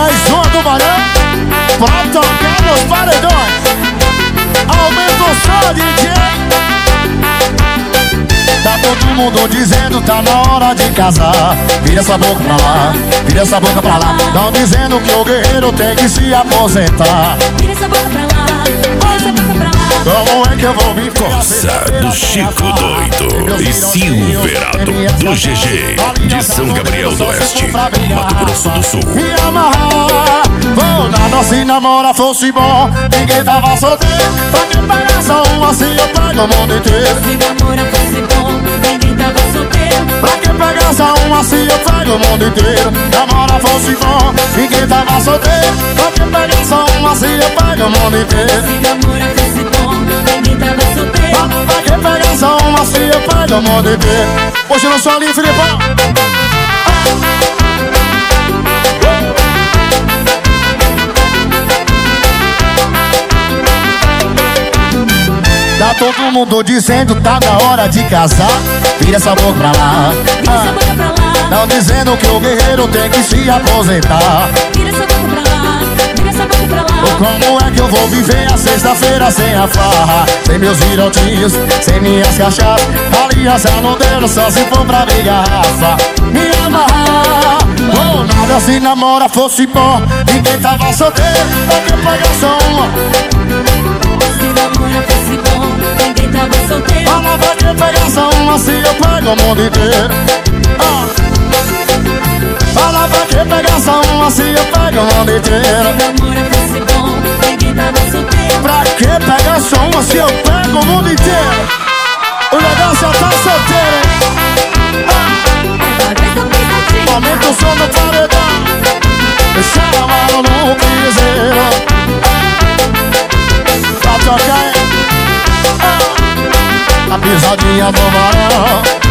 Mais uma do Barão pra tocar nos paredões. Aumenta o som, DJ. Tá todo mundo dizendo tá na hora de casar. Vira essa boca pra lá, vira essa boca pra lá. Tão dizendo que o guerreiro tem que se aposentar. Vira essa boca pra lá, vira essa boca pra lá. Como é que eu vou me Coça do Chico Doido e Silverado do GG de São Gabriel do Oeste, Mato Grosso do Sul. Me amarrar, vou nada se namora fosse bom. Ninguém tava solteiro, pra que pagar só um assim eu pego o mundo inteiro. Se namora fosse bom, ninguém tava solteiro. Pra que pagar só um assim eu pego o mundo inteiro. Namora fosse bom, ninguém tava solteiro. Pra que pagar só um assim eu pego o mundo inteiro. Se namora fosse bom, ninguém tava solteiro. Pra que pagar só um assim eu pego o mundo inteiro. Hoje eu não sou ali, Filipão. Tá todo mundo dizendo tá na hora de casar. Vira essa boca pra lá, Vira essa boca pra lá. tão dizendo que o guerreiro tem que se aposentar. Vira essa boca pra lá, vira essa boca pra lá. Como é que eu vou viver a sexta-feira sem a farra? Sem meus virotinhos, sem minhas cachaças. Aliança no dedo só se for pra ver garrafa. Me amarrar, ou nada se namora fosse bom. Ninguém tava solteiro, pra que pagar só uma? Se namora fosse bom, ninguém tava solteiro. Fala pra que pegar só uma se eu pego o mundo inteiro. Fala pra que pegar só uma se eu pego o mundo inteiro. Se namora fosse bom, ninguém tava solteiro. Pra que pegar só uma se eu pego o mundo inteiro? O negócio é tá solteiro, hein? Aumenta o som no paredão. Chama no piseiro. Pra tocar, hein? A pisadinha do Barão.